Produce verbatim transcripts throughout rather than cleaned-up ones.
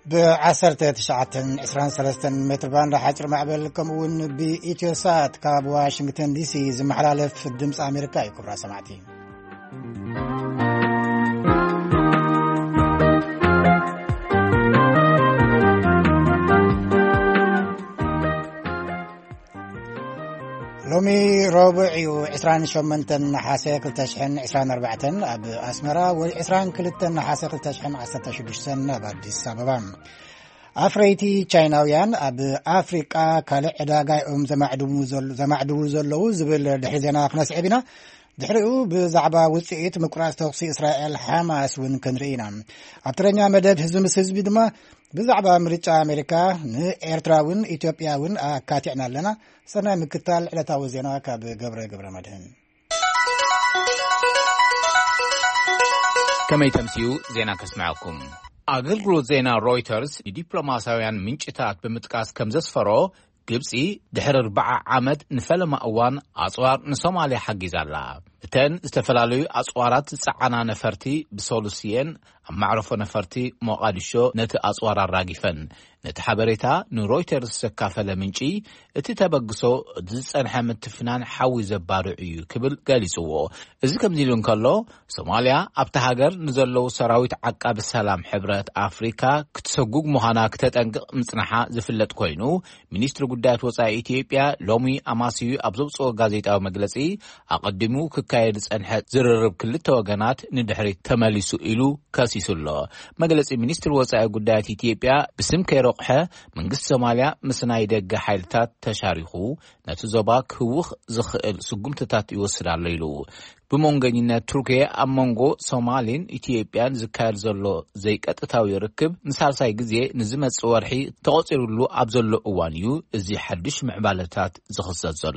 بعسرت تشعتن عسران سلستن متر باند حجر معبل كمون بإيتيوسات كاب واشنطن دي سي زمحلالف الدمس أمريكا كبرى سمعتين لومي ربع وعسران شمنتن حاسيك التشحن عسران أربعتن أب أسمرا وعسران كلتن حاسيك التشحن عسرت شدشتن باديس أبابا أفريتي تشايناويان أب أفريقيا كالع داقايهم زمعدو زل زمعدو زلو زبل دحيزنا خناس عبنا دحريو بزعبا وصيت مقراس توقسي إسرائيل حماس ون كنرينا أبترنيا مدد هزم سزبي دما بزعبا مريتشا أمريكا إيرتراون إثيوبياون كاتعنا لنا سنة مكتال على تاوزينا كاب قبر قبر مدهن كما يتمسيو زينا كسمعكم أغلقلو زينا رويترز ديبلوماسيان منشطات بمتقاس كمزسفرو ግብፂ ድሕሪ أربعة ዓመት ንፈለማ እዋን ኣጽዋር ንሶማልያ ሓጊዛላ እተን ዝተፈላለዩ ኣጽዋራት ዝጸዓና ነፈርቲ ብሶሉሲየን ኣብ ማዕረፎ ነፈርቲ ሞቃዲሾ ነቲ ኣጽዋር ኣራጊፈን ነቲ ሓበሬታ ንሮይተርስ ዘካፈለ ምንጪ እቲ ተበግሶ ዝጸንሐ ምትፍናን ሓዊ ዘባርዕ እዩ ክብል ገሊጽዎ እዚ ከምዚ ኢሉ እንከሎ ሶማልያ ኣብታ ሃገር ንዘለዉ ሰራዊት ዓቃቢ ሰላም ሕብረት ኣፍሪካ ክትሰጉግ ምዃና ክተጠንቅቕ ምጽናሓ ዝፍለጥ ኮይኑ ሚኒስትሪ ጉዳያት ወጻኢ ኢትዮጵያ ሎሚ ኣማሲዩ ኣብ ዘውፅኦ ጋዜጣዊ መግለጺ ኣቐዲሙ ክካየድ ዝጸንሐ ዝርርብ ክልተ ወገናት ንድሕሪት ተመሊሱ ኢሉ ከሲሱሎ መግለጺ ሚኒስትሪ ወጻኢ ጉዳያት ኢትዮጵያ ብስም ከይረቕሐ መንግስቲ ሶማልያ ምስ ናይ ደገ ሓይልታት ተሻሪኹ ነቲ ዞባ ክውኽ ዝኽእል ስጉምትታት ይወስድ ኣሎ ኢሉ ብመንገኝነት ቱርኪያ ኣብ መንጎ ሶማሊን ኢትዮጵያን ዝካየድ ዘሎ ዘይቀጥታዊ ርክብ ንሳልሳይ ግዜ ንዝመጽእ ወርሒ ተቆፂሩሉ ኣብ ዘሎ እዋን እዩ እዚ ሓድሽ ምዕባለታት ዝኽሰት ዘሎ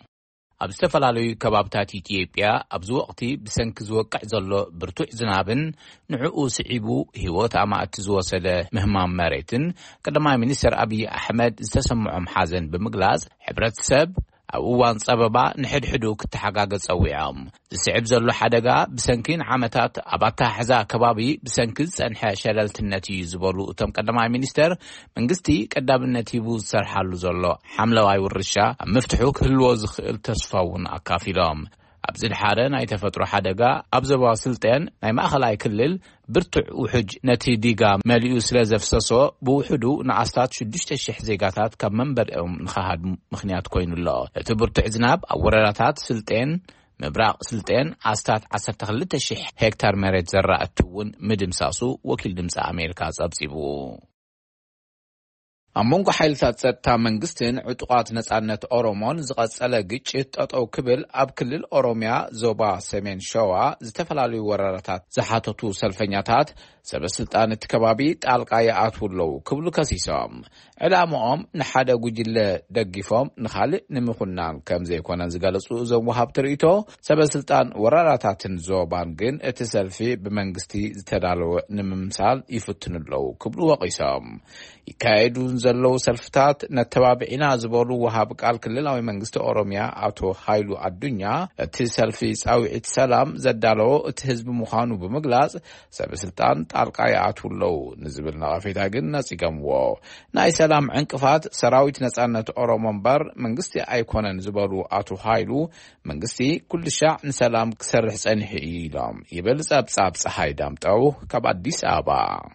ኣብ ዝተፈላለዩ ከባብታት ኢትዮጵያ ኣብዚ ወቕቲ ብሰንኪ ዝወቅዕ ዘሎ ብርቱዕ ዝናብን ንዕኡ ስዒቡ ህይወት ኣማእቲ ዝወሰደ ምህማም መሬትን ቀዳማይ ሚኒስትር ኣብይ ኣሕመድ ዝተሰምዖም ሓዘን ብምግላጽ ሕብረተሰብ ኣብ እዋን ጸበባ ንሕድሕዱ ክትሓጋገዝ ጸዊዖም ዝስዕብ ዘሎ ሓደጋ ብሰንኪን ዓመታት ኣብ ኣታሓሕዛ ከባቢ ብሰንኪ ዝጸንሐ ሸለልትነት እዩ ዝበሉ እቶም ቀዳማይ ሚኒስተር መንግስቲ ቀዳምነት ሂቡ ዝሰርሓሉ ዘሎ ሓምለዋይ ውርሻ ኣብ መፍትሑ ክህልዎ ዝኽእል ተስፋ እውን ኣካፊሎም ኣብዚ ድሓረ ናይ ተፈጥሮ ሓደጋ ኣብ ዞባ ስልጤን ናይ ማእኸላይ ክልል ብርቱዕ ውሕጅ ነቲ ዲጋ መሊኡ ስለ ዘፍሰሶ ብውሕዱ ንኣስታት ሽዱሽተ ሽሕ ዜጋታት ካብ መንበሪኦም ንኸሃድ ምኽንያት ኮይኑሎ እቲ ብርቱዕ ዝናብ ኣብ ወረዳታት ስልጤን ምብራቕ ስልጤን ኣስታት ዓሰርተ ክልተ ሽሕ ሄክታር መሬት ዘራእቲ እውን ምድምሳሱ ወኪል ድምፂ ኣሜሪካ ጸብጺቡ ኣብ መንጎ ሓይልታት ጸጥታ መንግስትን ዕጡቓት ነጻነት ኦሮሞን ዝቐጸለ ግጭት ጠጠው ክብል ኣብ ክልል ኦሮሚያ ዞባ ሰሜን ሸዋ ዝተፈላለዩ ወረራታት ዝሓተቱ ሰልፈኛታት ሰበስልጣን እቲ ከባቢ ጣልቃ ይኣትዉ ኣለዉ ክብሉ ከሲሶም ዕላምኦም ንሓደ ጉጅለ ደጊፎም ንኻልእ ንምኹናን ከም ዘይኮነን ዝገለጹ እዞም ወሃብቲ ርእይቶ ሰበስልጣን ወረራታትን ዞባን ግን እቲ ሰልፊ ብመንግስቲ ዝተዳለወ ንምምሳል ይፍትኑ ኣለዉ ክብሉ ወቒሶም ይካየዱ ዘለዉ ሰልፍታት ነተባብዒና ዝበሉ ወሃብ ቃል ክልላዊ መንግስቲ ኦሮሚያ ኣቶ ሃይሉ ኣዱኛ እቲ ሰልፊ ጻውዒት ሰላም ዘዳለዎ እቲ ህዝቢ ምዃኑ ብምግላጽ ሰበስልጣን ጣልቃ ይኣትዉ ኣለዉ ንዝብል ነቐፌታ ግን ነጺገምዎ ናይ ሰላም ዕንቅፋት ሰራዊት ነጻነት ኦሮሞ እምበር መንግስቲ ኣይኮነን ዝበሉ ኣቶ ሃይሉ መንግስቲ ኩሉ ሻዕ ንሰላም ክሰርሕ ጸኒሑ እዩ ኢሎም ይብል ጸብጻብ ፀሓይ ዳምጠው ካብ ኣዲስ ኣበባ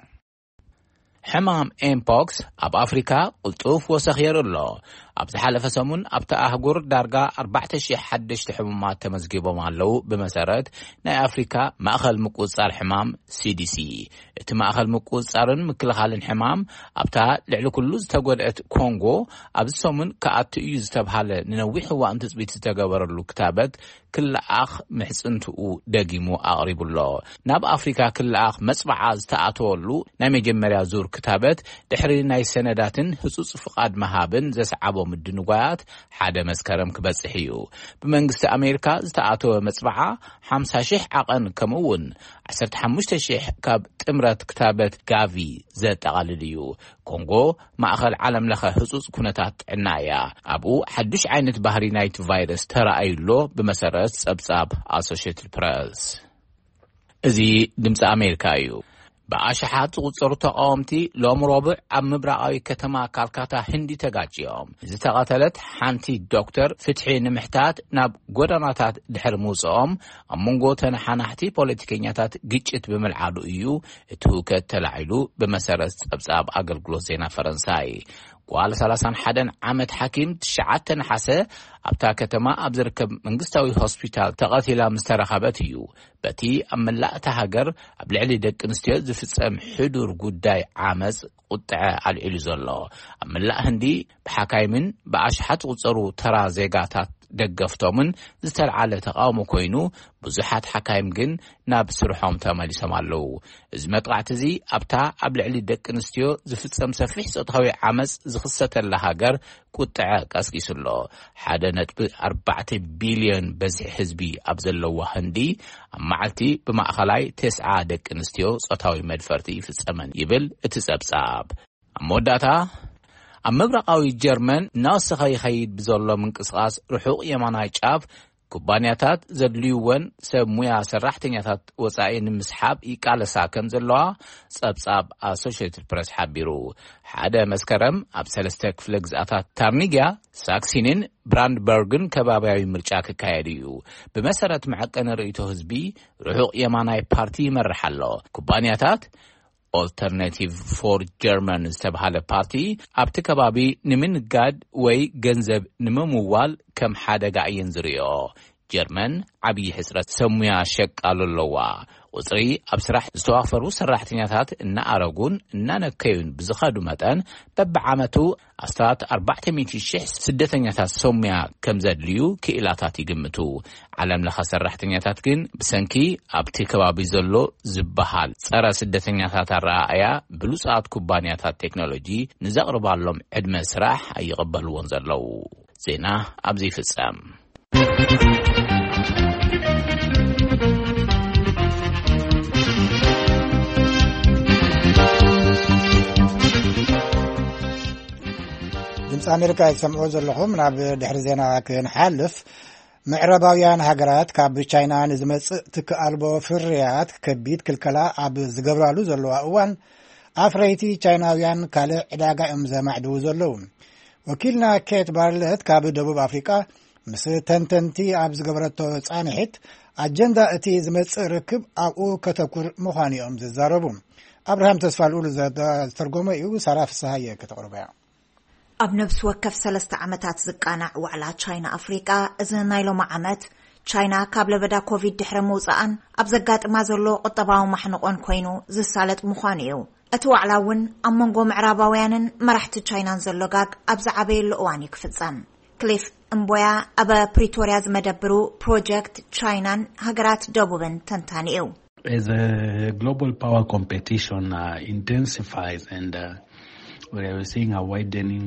ሕማም ኤምፖክስ ኣብ ኣፍሪካ ቁልጡፍ ወሰኽ የርሎ ኣብ ዝሓለፈ ሰሙን ኣብቲ ኣህጉር ዳርጋ ኣርባዕተ ሽሕ ሓደሽተ ሕሙማት ተመዝጊቦም ኣለዉ ብመሰረት ናይ ኣፍሪካ ማእኸል ምቁፅጻር ሕማም ሲዲሲ እቲ ማእኸል ምቁፅጻርን ምክልኻልን ሕማም ኣብታ ልዕሊ ኩሉ ዝተጎድአት ኮንጎ ኣብዚ ሰሙን ከኣቱ እዩ ዝተብሃለ ንነዊሕ እዋን ትፅቢት ዝተገበረሉ ክታበት ክልኣኽ ምሕፅንትኡ ደጊሙ ኣቕሪቡሎ ናብ ኣፍሪካ ክልኣኽ መፅባዓ ዝተኣተወሉ ናይ መጀመርያ ዙር ክታበት ድሕሪ ናይ ሰነዳትን ህፁፅ ፍቓድ መሃብን ዘስዓቦ ምድንጓያት ሓደ መስከረም ክበጽሕ እዩ ብመንግስቲ ኣሜሪካ ዝተኣተወ መፅባዓ ሓምሳ ሽሕ ዓቐን ከምኡውን ዓሰርተ ሓሙሽተ ሽሕ ካብ ጥምረት ክታበት ጋቪ ዘጠቓልል እዩ ኮንጎ ማእኸል ዓለም ለኸ ህፁፅ ኩነታት ጥዕና እያ ኣብኡ ሓዱሽ ዓይነት ባህሪ ናይቲ ቫይረስ ተረኣዩሎ ብመሰረት ጸብጻብ ኣሶሺየትድ ፕሬስ እዚ ድምፂ ኣሜሪካ እዩ በአሽሓት ዝቁጸሩ ተቃወምቲ ሎም ረቡዕ ኣብ ምብራቃዊ ከተማ ካልካታ ህንዲ ተጋጭዮም ዝተቀተለት ሓንቲ ዶክተር ፍትሒ ንምሕታት ናብ ጎደናታት ድሕሪ ምውጽኦም ኣብ መንጎ ተነሓናሕቲ ፖለቲከኛታት ግጭት ብምልዓሉ እዩ እቲ ሁከት ተላዒሉ ብመሰረት ጸብጻብ ኣገልግሎት ዜና ፈረንሳይ ጓል ሰላሳ ወሓደ ዓመት ሓኪም ትሽዓተ ነሓሰ ኣብታ ከተማ ኣብ ዝርከብ መንግስታዊ ሆስፒታል ተቐቲላ ምስተረኸበት እዩ በቲ ኣብ መላእታ ሃገር ኣብ ልዕሊ ደቂ ኣንስትዮ ዝፍጸም ሕዱር ጉዳይ ዓመጽ ቁጥዐ ኣልዒሉ ዘሎ ኣብ መላእ ህንዲ ብሓካይምን ብኣሽሓት ዝቁጸሩ ተራ ዜጋታት ደገፍቶምን ዝተልዓለ ተቃውሞ ኮይኑ ብዙሓት ሓካይም ግን ናብ ስርሖም ተመሊሶም ኣለዉ እዚ መጥቃዕቲ እዚ ኣብታ ኣብ ልዕሊ ደቂ ኣንስትዮ ዝፍጸም ሰፊሕ ጾታዊ ዓመጽ ዝኽሰተላ ሃገር ቁጥዐ ቀስቂሱሎ ሓደ ነጥቢ ኣርባዕተ ቢልዮን በዝሒ ህዝቢ ኣብ ዘለዋ ህንዲ ኣብ መዓልቲ ብማእኸላይ ተስዓ ደቂ ኣንስትዮ ጾታዊ መድፈርቲ ይፍጸመን ይብል እቲ ጸብጻብ ኣብ መወዳእታ ኣብ ምብራቃዊ ጀርመን ናወሰኸ ይኸይድ ብዘሎ ምንቅስቓስ ርሑቕ የማናይ ጫፍ ኩባንያታት ዘድልዩወን ሰብ ሙያ ሰራሕተኛታት ወጻኢ ንምስሓብ ይቃለሳ ከም ዘለዋ ጸብጻብ ኣሶሺየትድ ፕሬስ ሓቢሩ ሓደ መስከረም ኣብ ሰለስተ ክፍለ ግዝኣታት ታርኒግያ ሳክሲንን ብራንድበርግን ከባቢያዊ ምርጫ ክካየድ እዩ ብመሰረት መዐቀኒ ርእይቶ ህዝቢ ርሑቕ የማናይ ፓርቲ ይመርሕ ኣሎ ኩባንያታት Alternative for German ዝተባሃለ ፓርቲ ኣብቲ ከባቢ ንምንጋድ ወይ ገንዘብ ንምምዋል ከም ሓደጋ እየን ዝርኦ ጀርመን ዓብይ ሕስረት ሰሙያ ሸቃሉ ኣለዋ ቁጽሪ ኣብ ስራሕ ዝተዋፈሩ ሰራሕተኛታት እናኣረጉን እናነከዩን ብዝኸዱ መጠን በብዓመቱ ኣስታት ኣርባዕተ ሚእቲ ሽሕ ስደተኛታት ሰሙያ ከም ዘድልዩ ክኢላታት ይግምቱ ዓለም ለኸ ሰራሕተኛታት ግን ብሰንኪ ኣብቲ ከባቢ ዘሎ ዝበሃል ጸረ ስደተኛታት ኣረኣእያ ብሉጻት ኩባንያታት ቴክኖሎጂ ንዘቕርባሎም ዕድመ ስራሕ ኣይቕበልዎን ዘለው ዜና ኣብዚ ፍጻም ድምፂ ኣሜሪካ ይሰምዑ ዘለኹም ናብ ድሕሪ ዜና ክንሓልፍ ምዕራባውያን ሃገራት ካብ ቻይና ንዝመጽእ ትክኣልቦ ፍርያት ከቢድ ክልከላ ኣብ ዝገብራሉ ዘለዋ እዋን ኣፍረይቲ ቻይናውያን ካልእ ዕዳጋ እዮም ዘማዕድው ዘለዉ ወኪልና ኬት ባርለት ካብ ደቡብ ኣፍሪቃ ምስ ተንተንቲ ኣብ ዝገበረቶ ጻንሒት ኣጀንዳ እቲ ዝመጽእ ርክብ ኣብኡ ከተኩር ምዃኑ እዮም ዝዛረቡ ኣብርሃም ተስፋልኡሉ ዝተርጎመ እዩ ሳራ ፍስሃየ ከተቕርበያ ኣብ ነብስ ወከፍ ሰለስተ ዓመታት ዝቃናዕ ዋዕላ ቻይና ኣፍሪቃ እዚ ናይ ሎማ ዓመት ቻይና ካብ ለበዳ ኮቪድ ድሕረ ምውፃእን ኣብ ዘጋጥማ ዘሎ ቁጠባዊ ማሕንቆን ኮይኑ ዝሳለጥ ምዃኑ እዩ እቲ ዋዕላ እውን ኣብ መንጎ ምዕራባውያንን መራሕቲ ቻይናን ዘሎ ጋግ ኣብ ዝዓበየሉ እዋን ይክፍጸም ክሊፍ እምቦያ ኣብ ፕሪቶሪያ ዝመደብሩ ፕሮጀክት ቻይናን ሃገራት ደቡብን ተንታኒ እዩ As a global power competition uh, intensifies and uh, we are seeing a widening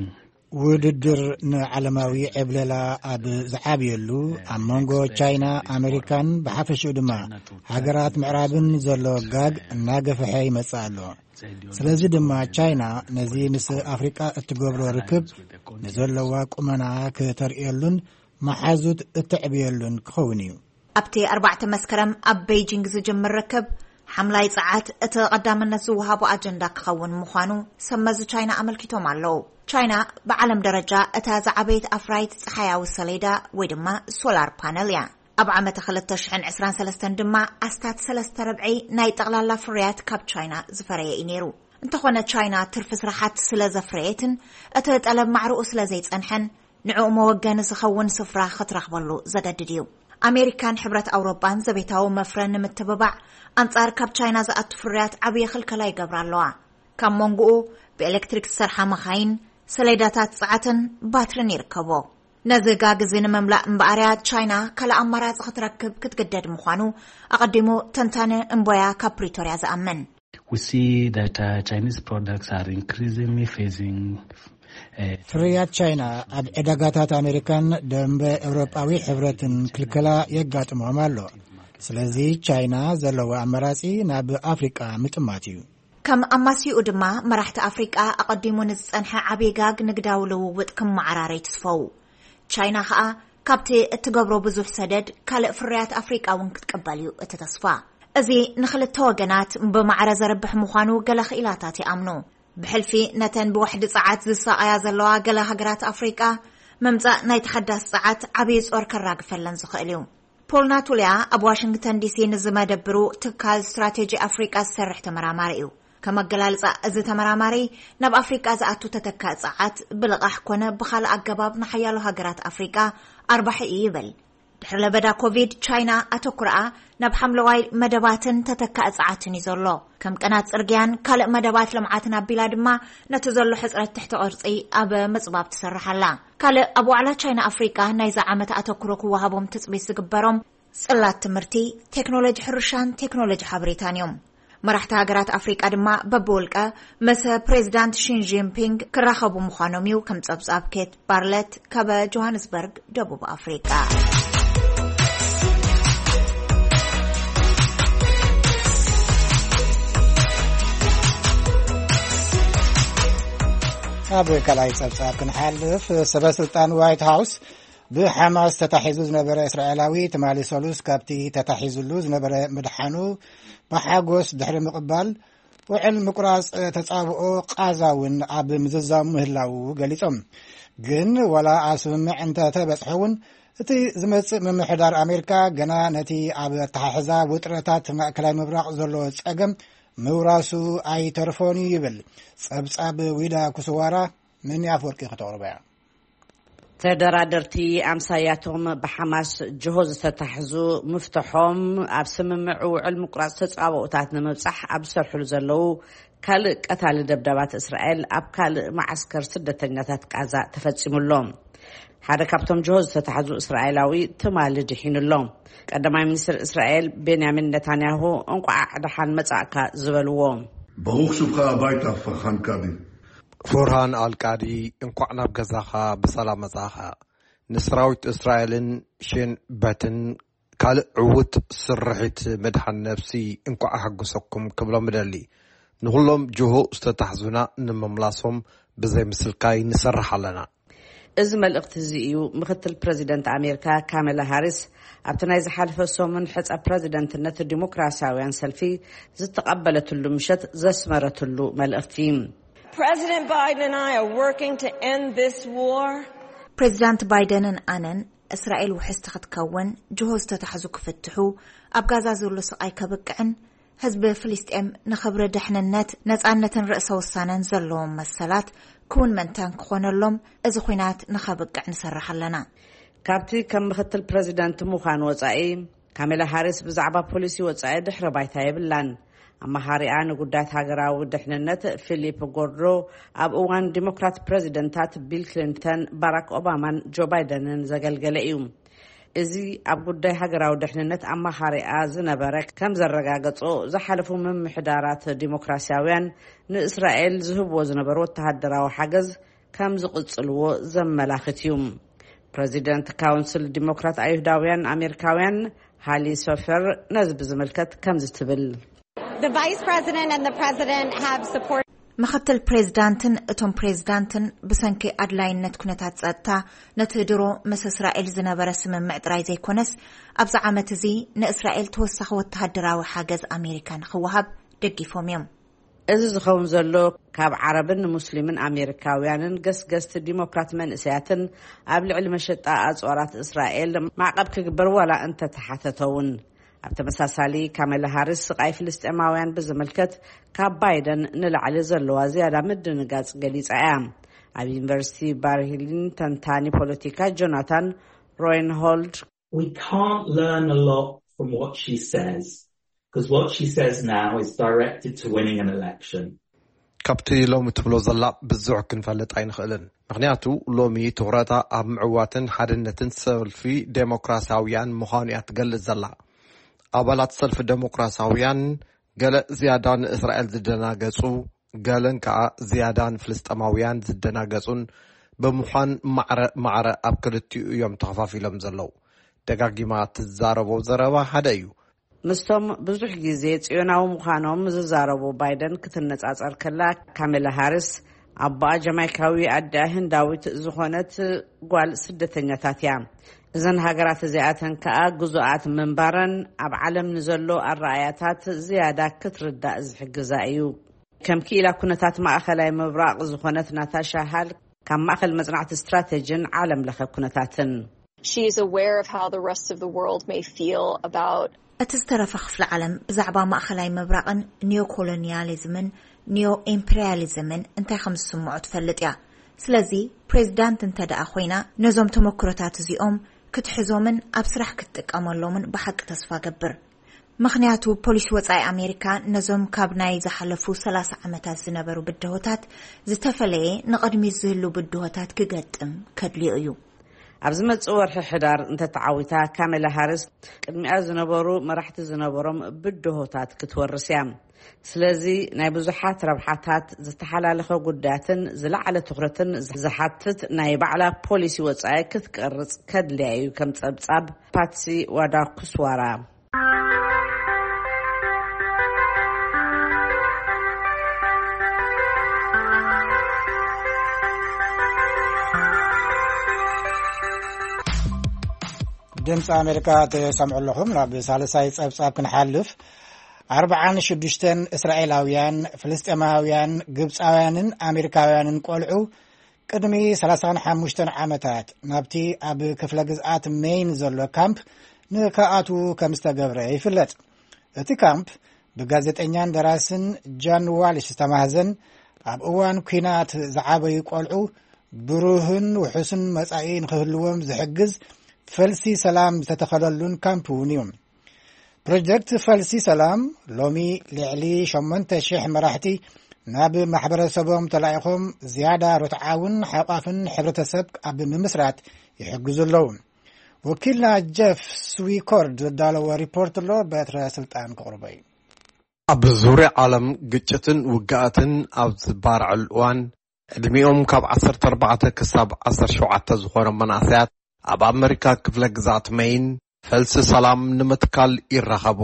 ውድድር ንዓለማዊ ዕብለላ ኣብ ዝዓብየሉ ኣብ መንጎ ቻይና ኣሜሪካን ብሓፈሽኡ ድማ ሃገራት ምዕራብን ዘሎ ጋግ እናገፍሐ ይመጽእ ኣሎ ስለዚ ድማ ቻይና ነዚ ምስ ኣፍሪቃ እትገብሮ ርክብ ንዘለዋ ቁመና ከተርእየሉን መሓዙት እትዕብየሉን ክኸውን እዩ ኣብቲ ኣርባዕተ መስከረም ኣብ ቤይጂንግ ዝጅምር ርክብ ሓምላይ ጸዓት እቲ ቀዳምነት ዝወሃቡ ኣጀንዳ ክኸውን ምዃኑ ሰመዝ ቻይና ኣመልኪቶም ኣለዉ ቻይና ብዓለም ደረጃ እታ ዝዓበየት ኣፍራይት ፀሓያዊ ሰሌዳ ወይ ድማ ሶላር ፓነል እያ ኣብ ዓመት ሁለት ሺህ عشرين وثلاثة ድማ ኣስታት ሰለስተ ረብዒ ናይ ጠቕላላ ፍርያት ካብ ቻይና ዝፈረየ እዩ ነይሩ እንተኾነ ቻይና ትርፊ ስራሓት ስለ ዘፍረየትን እቲ ጠለብ ማዕርኡ ስለ ዘይጸንሐን ንዕኡ መወገኒ ዝኸውን ስፍራ ክትረኽበሉ ዘገድድ እዩ ኣሜሪካን ሕብረት ኣውሮፓን ዘቤታዊ መፍረን ንምትብባዕ ኣንጻር ካብ ቻይና ዝኣቱ ፍርያት ዓብዪ ክልከላ ይገብራ ኣለዋ ካብ መንጎኡ ብኤሌክትሪክ ዝሰርሓ መኻይን ሰሌዳታት ጸዓትን ባትሪን ይርከቦ ነዚ ጋግ እዚ ንምምላእ እምበኣርያ ቻይና ካልእ ኣማራፂ ክትረክብ ክትገደድ ምዃኑ ኣቐዲሙ ተንታኒ እምቦያ ካብ ፕሪቶሪያ ዝኣመን We see that uh, Chinese products are increasingly facing ፍርያት ቻይና ኣብ ዕዳጋታት ኣሜሪካን ደንበ ኤውሮጳዊ ሕብረትን ክልከላ የጋጥሞም ኣሎ ስለዚ ቻይና ዘለዋ ኣማራፂ ናብ ኣፍሪቃ ምጥማት እዩ ከም ኣማሲኡ ድማ መራሕቲ ኣፍሪቃ ኣቐዲሙ ንዝጸንሐ ዓብዪ ጋግ ንግዳዊ ልውውጥ ክመዓራረይ ትስፈው ቻይና ከዓ ካብቲ እትገብሮ ብዙሕ ሰደድ ካልእ ፍርያት ኣፍሪቃ እውን ክትቀበል እዩ እቲ ተስፋ እዚ ንኽልተ ወገናት ብማዕረ ዘረብሕ ምዃኑ ገለ ኽኢላታት ይኣምኑ ብሕልፊ ነተን ብዋሕዲ ጸዓት ዝሰቃያ ዘለዋ ገለ ሃገራት ኣፍሪቃ መምጻእ ናይ ተሓዳስ ጸዓት ዓብዪ ጾር ከራግፈለን ዝኽእል እዩ ፖል ናቱልያ ኣብ ዋሽንግተን ዲሲ ንዝመደብሩ ትካል ስትራቴጂ ኣፍሪቃ ዝሰርሕ ተመራማሪ እዩ ከመገላልጻ እዚ ተመራማሪ ናብ ኣፍሪቃ ዝኣቱ ተተካእ ጸዓት ብልቓሕ ኮነ ብኻልእ ኣገባብ ንሓያሎ ሃገራት ኣፍሪቃ ኣርባሕ እዩ ይብል ድሕሪ ለበዳ ኮቪድ ቻይና ኣተኩርኣ ናብ ሓምለዋይ መደባትን ተተካእ ጸዓትን እዩ ዘሎ ከም ቀናት ጽርግያን ካልእ መደባት ልምዓትን ኣቢላ ድማ ነቲ ዘሎ ሕፅረት ትሕቲ ቅርጺ ኣብ ምጽባብ ትሰርሕ ኣላ ካልእ ኣብ ዋዕላ ቻይና ኣፍሪቃ ናይዚ ዓመት ኣተኩሮ ክወሃቦም ትጽቢት ዝግበሮም ጽላት ትምህርቲ ቴክኖሎጂ ሕርሻን ቴክኖሎጂ ሓበሬታን እዮም መራሕቲ ሃገራት ኣፍሪቃ ድማ በብውልቀ ምስ ፕሬዚዳንት ሺ ጂንፒንግ ክራኸቡ ምዃኖም እዩ ከም ጸብጻብ ኬት ባርለት ካብ ጆሃንስበርግ ደቡብ ኣፍሪቃ ኣብ ካልኣይ ጸብጻብ ክንሓልፍ ሰበስልጣን ዋይት ሃውስ ብሓማስ ተታሒዙ ዝነበረ እስራኤላዊ ተማሊሰሉስ ካብቲ ተታሒዙሉ ዝነበረ ምድሓኑ ብሓጎስ ድሕሪ ምቕባል ውዕል ምቁራጽ ተጻብኦ ቃዛውን ኣብ ምዝዛም ምህላው ገሊጾም ግን ወላ ኣብ ስምምዕ እንተተበጽሐውን እቲ ዝመጽእ ምምሕዳር ኣሜሪካ ገና ነቲ ኣብ ኣተሓሕዛ ውጥረታት ማእከላይ ምብራቕ ዘለዎ ጸገም ምውራሱ ኣይተርፎን ይብል ጸብጻብ ዊዳ ኩስዋራ ምን ያፈወርቂ ከተቕርበ ተደራደርቲ ኣምሳያቶም ብሓማስ ጅሆ ዝተታሕዙ ምፍትሖም ኣብ ስምምዕ ውዕል ምቁራጽ ተጻብኦታት ንምብጻሕ ኣብ ዝሰርሕሉ ዘለዉ ካልእ ቀታሊ ደብዳባት እስራኤል ኣብ ካልእ ማዓስከር ስደተኛታት ቃዛ ተፈጺሙሎም ሓደ ካብቶም ጅሆ ዝተታሕዙ እስራኤላዊ ትማሊ ድሒኑሎም ቀዳማይ ሚኒስትር እስራኤል ቤንያሚን ኔታንያሁ እንቋዕ ድሓን መጻእካ ዝበልዎ ברוך שובך הביתה פרחן קאדי ፎርሃን አልቃዲ እንኳዕ ናብ ገዛኻ ብሰላም መጻእኻ ንሰራዊት እስራኤልን ሸን በትን ካልእ ዕውት ስርሒት መድሓን ነፍሲ እንኳዕ ሓግሰኩም ክብሎም ደሊ ንኹሎም ጅሆ ዝተታሕዙና ንምምላሶም ብዘይ ምስልካይ ንሰርሕ ኣለና እዚ መልእኽቲ እዚ እዩ ምክትል ፕሬዚደንት ኣሜሪካ ካሜላ ሃሪስ ኣብቲ ናይ ዝሓለፈ ሰሙን ሕፀ ፕሬዚደንትነት ዲሞክራሲያውያን ሰልፊ ዝተቐበለትሉ ምሸት ዘስመረትሉ መልእኽቲ President Biden and I are working to end this war. President Biden and Anan እስራኤል ውሕስቲ ክትከውን ጅሆ ዝተታሕዙ ክፍትሑ ኣብ ጋዛ ዘሎ ስቃይ ከብቅዕን ህዝቢ ፍልስጤም ንኽብሪ ድሕንነት ነፃነትን ርእሰ ውሳነን ዘለዎም መሰላት ክውን መንታን ክኾነሎም እዚ ኩናት ንኸብቅዕ ንሰርሕ ኣለና ካብቲ ከም ምክትል ፕሬዚደንት ምዃን ወፃኢ ካሜላ ሃሪስ ብዛዕባ ፖሊሲ ወፃኢ ድሕረ ባይታ የብላን ኣማሃሪኣ ንጉዳያት ሃገራዊ ድሕንነት ፊሊፕ ጎርዶ ኣብ እዋን ዲሞክራት ፕሬዚደንታት ቢል ክሊንተን ባራክ ኦባማን ጆ ባይደንን ዘገልገለ እዩ እዚ ኣብ ጉዳይ ሃገራዊ ድሕንነት ኣማሃሪኣ ዝነበረ ከም ዘረጋገጾ ዝሓለፉ ምምሕዳራት ዲሞክራሲያውያን ንእስራኤል ዝህብዎ ዝነበሩ ወተሃደራዊ ሓገዝ ከም ዝቕጽልዎ ዘመላኽት እዩ ፕሬዚደንት ካውንስል ዲሞክራት አይሁዳውያን ኣሜሪካውያን ሃሊ ሶፈር ነዚ ብዝምልከት ከም ዝትብል The vice president and the president have support ምክትል ፕሬዝዳንትን እቶም ፕሬዝዳንትን ብሰንኪ ኣድላይነት ኩነታት ጸጥታ ነቲ ድሮ ምስ እስራኤል ዝነበረ ስምምዕ ጥራይ ዘይኮነስ ኣብዚ ዓመት እዚ ንእስራኤል ተወሳኺ ወተሃደራዊ ሓገዝ ኣሜሪካን ክወሃብ ደጊፎም እዮም እዚ ዝኸውን ዘሎ ካብ ዓረብን ሙስሊምን ኣሜሪካውያንን ገስገስቲ ዲሞክራት መንእሰያትን ኣብ ልዕሊ መሸጣ ኣጽዋራት እስራኤል ማዕቀብ ክግበር ዋላ እንተተሓተተውን ኣብ ተመሳሳሊ ካሜላ ሃሪስ ስቃይ ፍልስጤማውያን ብዝምልከት ካብ ባይደን ንላዕሊ ዘለዋ ዝያዳ ምድንጋጽ ገሊጻ እያ ኣብ ዩኒቨርሲቲ ባርሂሊን ተንታኒ ፖለቲካ ጆናታን ሮይንሆልድ We can't learn a lot from what she says because what she says now is directed to winning an election. ካብቲ ሎሚ ትብሎ ዘላ ብዙሕ ክንፈልጥ ኣይንኽእልን ምክንያቱ ሎሚ ትኩረታ ኣብ ምዕዋትን ሓድነትን ሰልፊ ዴሞክራሲያውያን ምዃኑ እያ ትገልጽ ዘላ ኣባላት ሰልፊ ዴሞክራሲያውያን ገለ ዝያዳ ንእስራኤል ዝደናገጹ ገለን ከዓ ዝያዳ ንፍልስጤማውያን ዝደናገጹን ብምዃን ማዕረ ማዕረ ኣብ ክልቲኡ እዮም ተኸፋፊሎም ዘለዉ ደጋጊማ ትዛረቦ ዘረባ ሓደ እዩ ምስቶም ብዙሕ ግዜ ጽዮናዊ ምዃኖም ዝዛረቡ ባይደን ክትነጻጸር ከላ ካሜላ ሃሪስ ኣባ ጀማይካዊ ኣዳ ህንዳዊት ዝኾነት ጓል ስደተኛታት እያ እዘን ሃገራት እዚኣተን ከዓ ጉዙኣት መንባረን ኣብ ዓለም ንዘሎ ኣረኣያታት ዝያዳ ክትርዳእ ዝሕግዛ እዩ ከም ክኢላ ኩነታት ማእኸላይ ምብራቕ ዝኾነት ናታሻ ሃል ካብ ማእኸል መጽናዕቲ ስትራቴጂን ዓለም ለኸ ኩነታትን She is aware of how the rest of the world may feel about እቲ ዝተረፈ ክፍለ ዓለም ብዛዕባ ማእኸላይ ምብራቕን ኒዮኮሎኒያሊዝምን ኒዮ ኢምፔሪያሊዝምን እንታይ ከም ዝስምዖ ትፈልጥ እያ ስለዚ ፕሬዚዳንት እንተደኣ ኮይና ነዞም ተመክሮታት እዚኦም ክትሕዞምን ኣብ ስራሕ ክትጥቀመሎምን ብሓቂ ተስፋ ገብር ምኽንያቱ ፖሊስ ወጻኢ ኣሜሪካ ነዞም ካብ ናይ ዝሓለፉ ሰላሳ ዓመታት ዝነበሩ ብድሆታት ዝተፈለየ ንቕድሚት ዝህሉ ብድሆታት ክገጥም ከድልዮ እዩ ኣብዚ መጽእ ወርሒ ሕዳር እንተተዓዊታ ካሜላ ሃሪስ ቅድሚኣ ዝነበሩ መራሕቲ ዝነበሮም ብድሆታት ክትወርስ እያ ስለዚ ናይ ብዙሓት ረብሓታት ዝተሓላለኸ ጉዳያትን ዝለዓለ ትኹረትን ዝሓትት ናይ ባዕላ ፖሊሲ ወጻኢ ክትቀርጽ ከድልያ እዩ ከም ጸብጻብ ፓትሲ ዋዳኩስዋራ ድምፂ ኣሜሪካ ተሰምዑ ኣለኹም ናብ ሳልሳይ ጸብጻብ ክንሓልፍ ኣርባዓን ሽዱሽተን እስራኤላውያን ፍልስጤማውያን ግብፃውያንን ኣሜሪካውያንን ቆልዑ ቅድሚ ሰላሳን ሓሙሽተን ዓመታት ናብቲ ኣብ ክፍለ ግዝኣት ሜይን ዘሎ ካምፕ ንከኣትዉ ከም ዝተገብረ ይፍለጥ እቲ ካምፕ ብጋዜጠኛን ደራስን ጃን ዋልሽ ዝተማህዘን ኣብ እዋን ኩናት ዝዓበዩ ቆልዑ ብሩህን ውሑስን መጻኢ ንክህልዎም ዝሕግዝ ፈልሲ ሰላም ዝተተኸለሉን ካምፕ እውን እዩ ፕሮጀክት ፈልሲ ሰላም ሎሚ ልዕሊ ሸሞንተ ሽሕ መራሕቲ ናብ ማሕበረሰቦም ተላኢኾም ዝያዳ ርትዓውን ሓቋፍን ሕብረተሰብ ኣብ ምምስራት ይሕግዙ ኣለዉ ወኪልና ጀፍ ስዊኮርድ ዘዳለወ ሪፖርት ኣሎ በትረ ስልጣን ክቕርበ እዩ ኣብ ዙርያ ዓለም ግጭትን ውግኣትን ኣብ ዝባርዕሉ እዋን ዕድሚኦም ካብ ዓሰርተ ኣርባዕተ ክሳብ ዓሰርተ ሸውዓተ ዝኾኑ መናእሰያት ኣብ ኣሜሪካ ክፍለ ግዛት ሜይን ፈልሲ ሰላም ንምትካል ይራኸቡ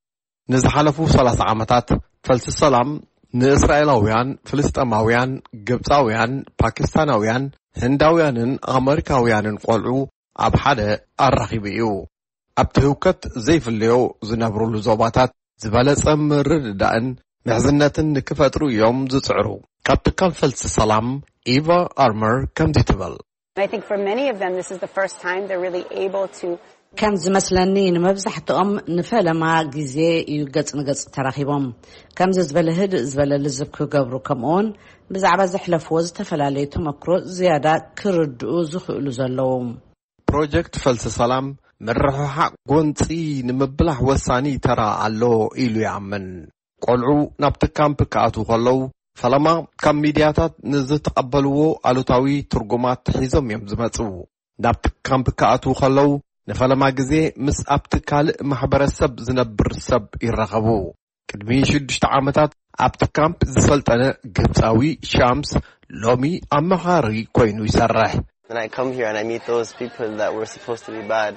ንዝሓለፉ ሰላሳ ዓመታት ፈልሲ ሰላም ንእስራኤላውያን ፍልስጤማውያን ግብፃውያን ፓኪስታናውያን ህንዳውያንን ኣሜሪካውያንን ቆልዑ ኣብ ሓደ ኣራኺቡ እዩ ኣብቲ ህውከት ዘይፍለዮ ዝነብሩሉ ዞባታት ዝበለጸ ምርድዳእን ምሕዝነትን ንክፈጥሩ እዮም ዝጽዕሩ ካብ ትካል ፈልሲ ሰላም ኢቫ ኣርመር ከምዚ ትብል I think for many of them this is the first time they're really able to كان زمثلني نمبزحتهم نفلما جزء يوجد نجس تراخيبهم كم زبل هد زبل لزبك جبرو كمون بزعبة زحلف وز تفلاليتهم مكرو زيادة كرد وزخلو زلوم بروجكت فلس سلام مرحو حق قنصي نمبلح وساني ترى علو إلو يعمن قلعو نبت كامب كاتو خلو فلما كم ميدياتات نزل تقبلوه ألوتاوي ترجمات حزم يمزمتو نبت كامب كاتو خلو نفلما جزء مس أبتكال محبر السب زنبر السب يرغبو كدمي شدشت عامتات أبت كامب زسلطنة قبطاوي شامس لومي أمهاري كوينو يسرح When I come here and I meet those people that were supposed to be bad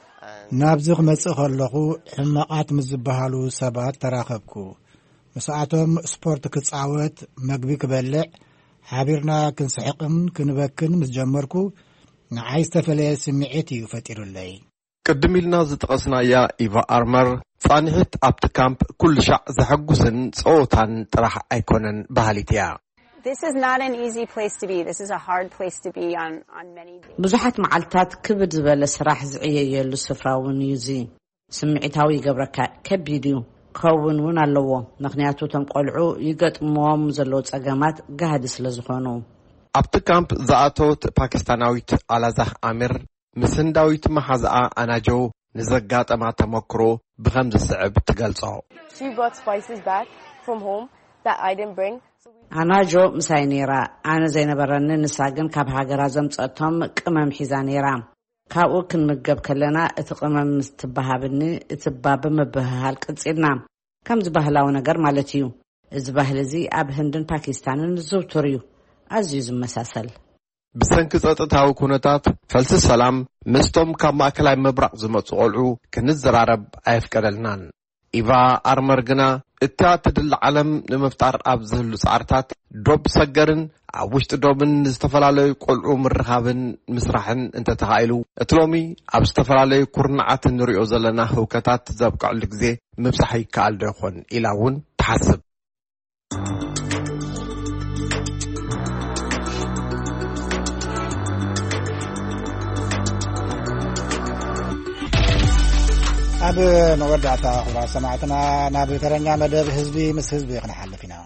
نابزغ مسخ اللغو حماقات مزبهالو سبات تراخبكو مساعتهم سبورت كتصاوت مقبي كبلع حابيرنا كنسحقن كنبكن مزجمركو نعايز تفلي سمعتي يفتر اللي قدم لنا زتقسنا يا إيفا أرمر صانحت أبت كامب كل شع زحقوسن صوتان طرح أيكونن بهاليتيا This is not an easy place to be. This is a hard place to be on on many days. بزحت معلتات كبد زبل سراح زعيه يلو سفراون يزي سمعتاوي قبرك كبيديو كون ون اللو مخنياتو تنقلعو يقطموهم زلو صقامات قاعد سلازخونو أبت كامب زاتوت باكستاناويت علازح أمير مسنداويت محازعة أناجو نزقات أما تمكرو بخمس السعب تقلصو She brought spices back from home that I didn't bring. أناجو مساينيرا أنا زينبرن نساقن كاب هاجر زمصتهم قمم حيزانيرا كاو كن مقب كلنا اتقمم مستبهابني اتباب مبهال قصينا كم زبهلاو ነገር ማለት እዩ እዚ ባህል እዚ ኣብ ህንድን ፓኪስታንን ዝውትርዩ ኣዝዩ ዝመሳሰል ብሰንኪ ጸጥታዊ ኩነታት ፈልሲ ሰላም ምስቶም ካብ ማእከላይ ምብራቕ ዝመጹ ቆልዑ ክንዘራረብ ኣይፍቀደልናን ኢቫ ኣርመር ግና እታ ትድል ዓለም ንምፍጣር ኣብ ዝህሉ ጻዕርታት ዶብ ሰገርን ኣብ ውሽጢ ዶብን ዝተፈላለዩ ቆልዑ ምርኻብን ምስራሕን እንተተኻኢሉ እቲ ሎሚ ኣብ ዝተፈላለዩ ኩርናዓት ንሪኦ ዘለና ህውከታት ዘብቅዕሉ ግዜ ምብሳሕ ይከኣል ዶ ይኾን ኢላ እውን ትሓስብ። ኣብ መወዳእታ ክቡራት ሰማዕትና ናብ ተረኛ መደብ ህዝቢ ምስ ህዝቢ ክንሓልፍ ኢና።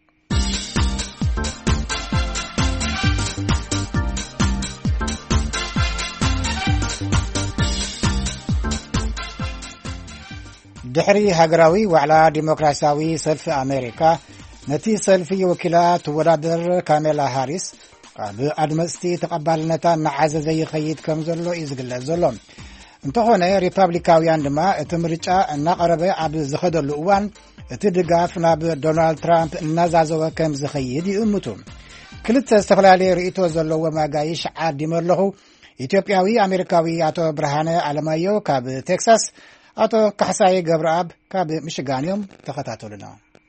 ድሕሪ ሃገራዊ ዋዕላ ዲሞክራሲያዊ ሰልፊ ኣሜሪካ ነቲ ሰልፊ ወኪላ ትወዳደር ካሜላ ሃሪስ ኣብ ኣድመፅቲ ተቐባልነታ እናዓዘዘ ይኸይድ ከም ዘሎ እዩ ዝግለጽ ዘሎ። እንተኾነ ሪፐብሊካውያን ድማ እቲ ምርጫ እናቐረበ ኣብ ዝኸደሉ እዋን እቲ ድጋፍ ናብ ዶናልድ ትራምፕ እናዛዘወ ከም ዝኸይድ ይእምቱ። ክልተ ዝተፈላለየ ርእይቶ ዘለዎ ኣጋይሽ ዓዲመ ኣለኹ። ኢትዮጵያዊ ኣሜሪካዊ ኣቶ ብርሃነ ኣለማዮ ካብ ቴክሳስ፣ ኣቶ ካሕሳይ ገብረኣብ ካብ ሚሽጋን እዮም። ተኸታተሉና።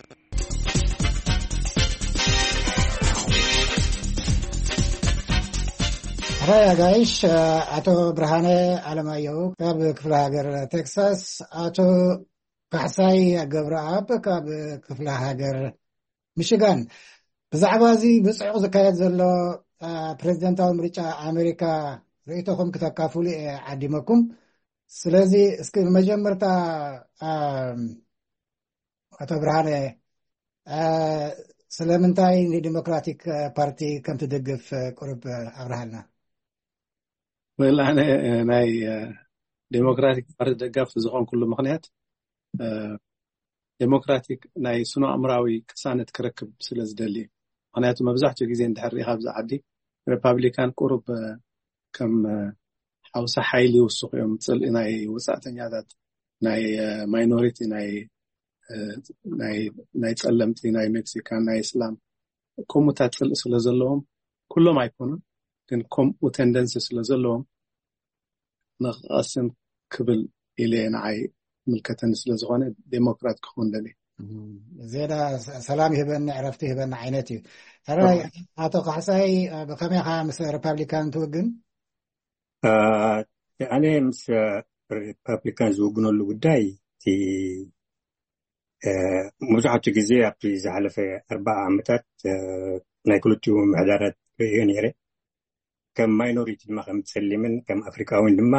ራይ ኣጋይሽ ኣቶ ብርሃነ ኣለማዮ ካብ ክፍለ ሃገር ቴክሳስ፣ ኣቶ ካሕሳይ ገብረኣብ ካብ ክፍለ ሃገር ሚሽጋን። ብዛዕባ እዚ ብጽዑቕ ዝካየድ ዘሎ ፕሬዚደንታዊ ምርጫ ኣሜሪካ ርእይቶኹም ክተካፍሉ ዓዲመኩም። ስለዚ እስኪ መጀመርታ ኣቶ ብርሃነ ስለምንታይ ንዲሞክራቲክ ፓርቲ ከም ትደግፍ ቁርብ ኣብርሃልና? ወላ ኣነ ናይ ዴሞክራቲክ ፓርቲ ደጋፊ ዝኾንኩሉ ምክንያት ዴሞክራቲክ ናይ ስነ ኣእምራዊ ቅሳነት ክረክብ ስለ ዝደሊ። ምክንያቱ መብዛሕትኡ ግዜ እንድሕር ሪኢኻ ኣብዛ ዓዲ ሪፐብሊካን ቁሩብ ከም ሓውሳ ሓይሊ ይውስኹ እዮም። ፅልኢ ናይ ወፃእተኛታት፣ ናይ ማይኖሪቲ፣ ናይ ፀለምቲ፣ ናይ ሜክሲካን፣ ናይ እስላም ከምኡታት ፅልኢ ስለ ዘለዎም ኩሎም ኣይኮኑን ግን ከምኡ ቴንደንሲ ስለ ዘለዎም ንኽቐስም ክብል ኢለ ንዓይ ምልከተኒ ስለ ዝኾነ ዴሞክራት ክኸውን ደልየ። ዜና ሰላም ይህበኒ ዕረፍቲ ይህበኒ ዓይነት እዩ። ሕራይ ኣቶ ካሕሳይ ብኸመይ ኻ ምስ ሪፐብሊካን ትውግን? ኣነ ምስ ሪፐብሊካን ዝውግነሉ ጉዳይ እቲ መብዛሕትኡ ግዜ ኣብቲ ዝሓለፈ ኣርባዓ ዓመታት ናይ ክልቲኡ ምሕዳራት ርእዮ ነይረ። ከም ማይኖሪቲ ድማ ከም ፀሊምን ከም ኣፍሪካውን ድማ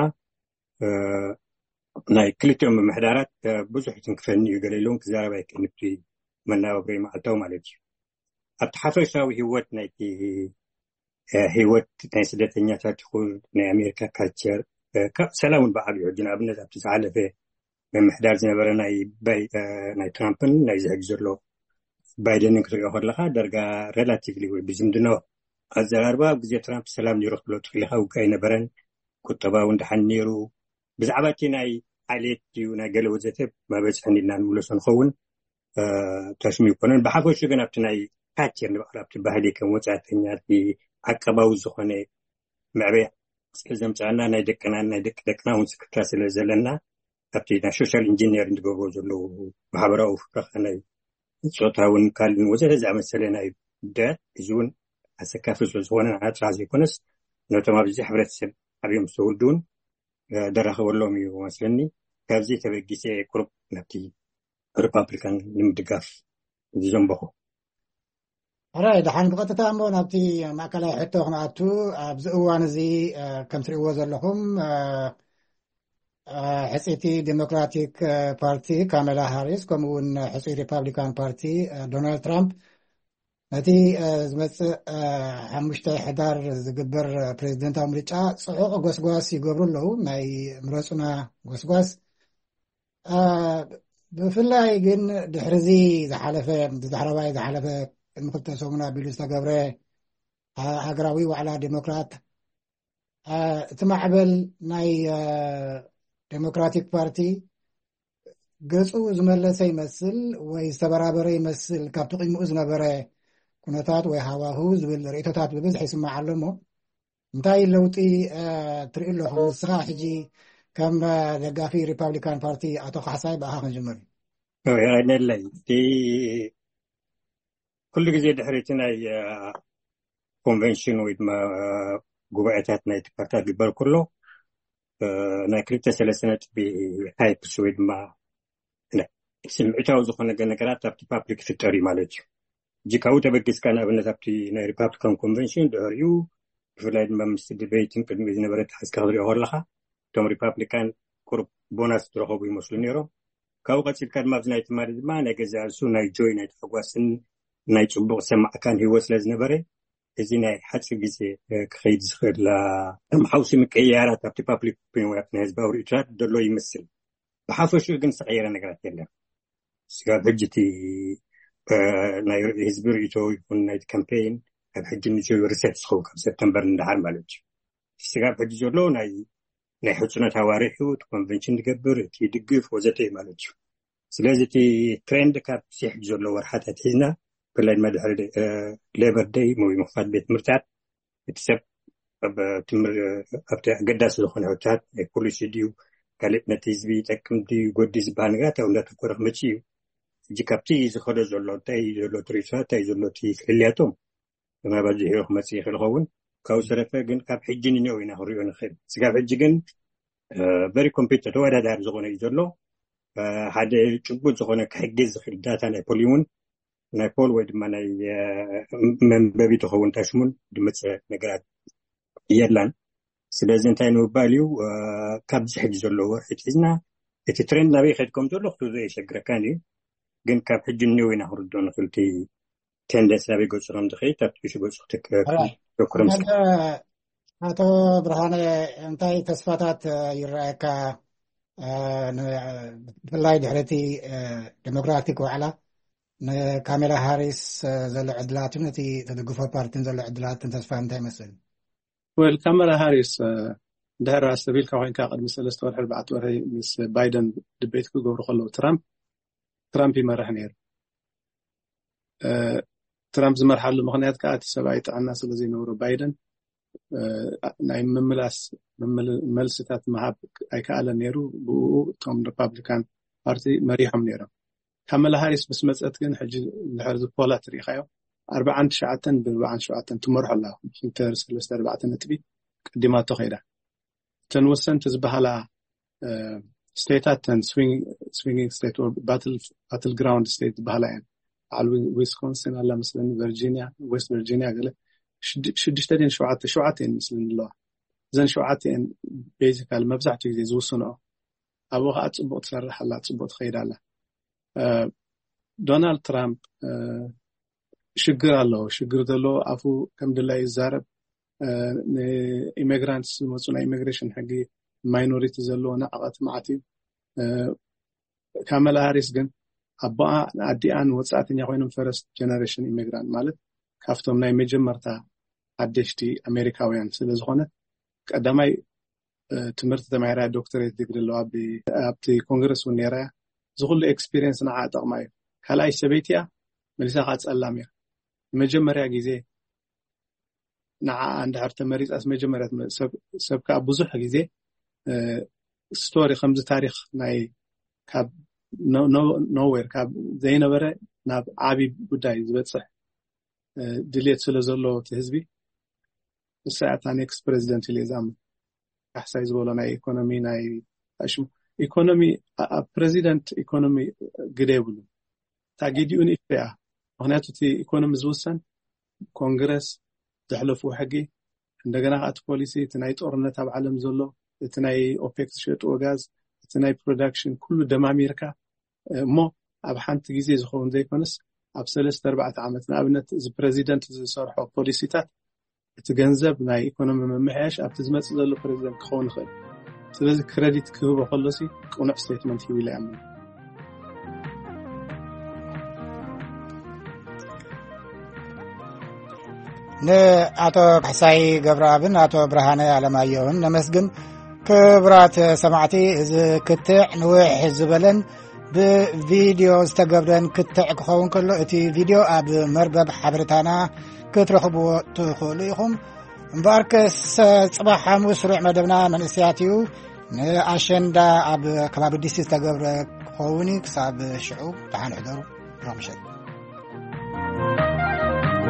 ናይ ክልቲኦም ምሕዳራት ብዙሕ ትንክፈኒ እዩ ገሊሎም ክዛረባ ይክእልቲ መናባብሮ መዓልታዊ ማለት እዩ። ኣብቲ ሓፈሻዊ ህይወት ናይቲ ህይወት ናይ ስደተኛታት ይኹን ናይ ኣሜሪካ ካልቸር ሰላምን ብዓብዩ ሕጂ ንኣብነት ኣብቲ ዝሓለፈ ምምሕዳር ዝነበረ ናይ ናይ ትራምፕን ናይ ዝሕጂ ዘሎ ባይደንን ክትሪኦ ከለካ ደርጋ ሬላቲቭሊ ወይ ብዝምድና ኣዘራርባ ኣብ ግዜ ትራምፕ ሰላም ነይሩ ክትብሎ ትኽእል ኢኻ። ውግእ ኣይነበረን፣ ቁጠባ እውን ድሓን ነይሩ። ብዛዕባ እቲ ናይ ዓሌት እዩ ናይ ገለ ወዘተ መበፅሕኒ ኢልና ንብለሶ ንኸውን ተስሚ ይኮነን። ብሓፈሹ ግን ኣብቲ ናይ ካልቸር ንበቕል ኣብቲ ባህሊ ከም ወፃእተኛ ዓቀባዊ ዝኾነ ምዕበያ ዘምፅአና ናይ ደቅና ናይ ደቂ ደቅና እውን ስክታ ስለ ዘለና ኣብቲ ናይ ሶሻል ኢንጂነር ዝገብርዎ ዘለዉ ማሕበራዊ ፍቅረኻ ናይ ፆታውን ካልእን ወዘተ ዝኣመሰለ ናይ ጉዳያት እዚ እውን ኣሰካፊ ስለ ዝኾነ ንዓና ጥራሕ ዘይኮነስ ነቶም ኣብዚ ሕብረተሰብ ዓብዮም ዝተወልዱ እውን ደራኸበሎም እዩ መስለኒ። ካብዚ ተበጊሰ ቁሩብ ናብቲ ሪፐብሊካን ንምድጋፍ ዝዘንበኹ። ሕራይ ድሓን ብቐጥታ እሞ ናብቲ ማእከላይ ሕቶ ክንኣቱ ኣብዚ እዋን እዚ ከም ትሪእዎ ዘለኹም ሕፂቲ ዴሞክራቲክ ፓርቲ ካሜላ ሃሪስ ከምኡውን ሕፂ ሪፐብሊካን ፓርቲ ዶናልድ ትራምፕ ነቲ ዝመፅእ ሓሙሽተ ሕዳር ዝግበር ፕሬዚደንታዊ ምርጫ ፅዑቕ ጎስጓስ ይገብሩ ኣለዉ። ናይ ምረፁና ጎስጓስ ብፍላይ ግን ድሕርዚ ዝሓለፈ ዝዳሕረባይ ዝሓለፈ ቅድሚ ክልተ ሰሙን ኣቢሉ ዝተገብረ ሃገራዊ ዋዕላ ዴሞክራት እቲ ማዕበል ናይ ዴሞክራቲክ ፓርቲ ገፁ ዝመለሰ ይመስል ወይ ዝተበራበረ ይመስል ካብቲ ቂድሚኡ ዝነበረ ኩነታት ወይ ሃዋህው ዝብል ርእቶታት ብብዝሒ ይስማዕ ኣሎ እሞ እንታይ ለውጢ ትሪኢ ኣለኹም? ንስኻ ሕጂ ከም ደጋፊ ሪፐብሊካን ፓርቲ ኣቶ ካሕሳይ ብኣኻ ክንጅምር። يعني اللي دي كل جزء دحرتنا يا convention ويدما قبائتات نايت بارتات جبال كله ناكريتا سلسلة بهاي بسويد ما لا سمعتها وزخنا جنكرات تبتي public secretary مالتي جيكاو تبكيس كان أبنى تبتي ناي Republican convention دهريو فلايد ما مستدبيتين كل ميزنا برد حس كهذري أهلها توم Republican كورب بوناس تروحوا بمسلمينيرو كاو قتل كان ما بزنايت مارد ما نجزال سو ناي جوي نايت حقوسن ناي تبغى سمع كان هو سلز نبرة إذن حتى جزء خيد زخر لا محاوس مكيارات تبتي public بين وقتنا هزبا وريتشارد دلوا يمثل بحافظ شو جن صغيرة نقرأت له سكاب هجتي ناي هزبا ريتو يكون نايت كامبين بحجة نجوا ريسيرش خوك سبتمبر نهار مالج سكاب هجتي جلو ناي ناي حجنا تواريخه تكونفنشن تقبر تيدقف وزتي مالج سلازتي ترند كاب سيح جلو ورحتها هنا كلين ما دحر ليبر داي مو مفاد بيت مرتاد تسب تمر أبتع قداس لخون عتاد كل شيء ديو قالت نتيجة تكم دي قديس بانغات أو لا تكره مشيو جكابتي زخرج زلوا تاي زلوا تريسا تاي زلوا تي خلياتهم ما بدي يروح مسيح الغون كوسر فاجن كاب حجني نوينا هريون خير سكاب حجن very competitive ولا دار زخون يزلوا هذا شغل زخون كحجز خل داتا نابليون نابول ود مناي من بابي تخون تشمون دمت نقرأ يرلان سلازم تانو باليو كابز حج زلوا حتيزنا الترند نبي خدكم زلوا خذوا زي شجركاني جن كاب حج النوين هردون خلتي تندس نبي قص رام دخي تبتش قص تك شكرا هاتو برهان انتي تصفاتات يراك بالله دحرتي ديمقراطيك وعلى كاميلا هاريس زل عدلات نتي تدقفوا بارتين زل عدلات تسفهم تاي مثلا والكاميلا هاريس دهر سبيل كوين كقد مثل استوى أربعة ورهي مس بايدن دبيت كو غبر خلو ترامب ترامب يمرح نير ترامب زمرحل مخنيات كات سبعيت عنا سلازي نورو بايدن ناي مملاس مملستات محب اي كالا نيرو بو توم ريبابليكان بارتي مريحم نيرو كاميلا هاريس بس مسأت كن حج الحرز بولا تاريخيو أربعة شعاتن بأربعة شعاتن تمرح الله خمتر سلسة أربعة نتبي قدمات خيرة تنوسن تزبها ستيتات تن swing swinging state or battle battle ground state بهلا على ويسكونسن على مثلا فيرجينيا ويست فيرجينيا قال شد شدشتين شعات شعاتين مثلا الله زين شعاتين basically ما بزعتوا زي زوسنا أبوها أتصبط صرح الله أتصبط خير الله دونالد ترامب شجر الله شجر دلو عفو كم دلله يزارب immigrants مسؤول immigration حقي minority زلوا نقطة معتي كاملا هاريس جن أبا عدي عن وساعتين يخوينهم first generation immigrant مالت كافتهم ناي مجمرتا عدشتي أمريكاويان سلزخونة قدامي تمرت دمعيرا دكتوريت ديجري لو أبي أبتي كونغرس ونيرا زغل experience نعاد أغماي كلاي سبيتيا مليسا خاص ألاميا مجمريا جيزي نع عند هرت مريض أس مجمريا سب سب كأبوزح جيزي ستوري خمسة تاريخ ناي كاب نو نو نوير كاب زينا برا ناب عابي بداي زبط صح دليت سلزلو تهزبي الساعة تاني إكس بريزيدنت اللي زام أحسن يزبولنا ناي إيكونومي ناي أشم إيكونومي بريزيدنت إيكونومي قريبلو تاجديون إفرع هنا تتي إيكونومي زوسن كونغرس تحلفوا حقي عندنا هات بوليسي تنايت أورنا تبع عالم زلو تناي أوبيك شيت أوغاز تناي برودكشن كله دم أمريكا مو أبحنت جزء زخون زي كونس أبسلست أربعة عامات نابنت إز بريزيدنت إز صارحوا بوليسيتات تجنزب ناي إيكونومي ممحيش أبتزمت زلو بريزيدنت خون خير سلزي كريديت كهوبا خلصي كون ستيتمنت يويل عمل نأتو حساي قبرابن أتو برهانة علمايون نمسجن كبرات سمعتي إذا كتع نوح الزبلن بفيديو استقبلن كتع كخون كله اتي فيديو أب مربب حبرتانا كترخبو تخوليهم مباركس صباح حموس رع مدبنا من إسياتيو عشان دا أب كباب الديسي استقبل كخوني كساب شعوب تعال حضروا رمشت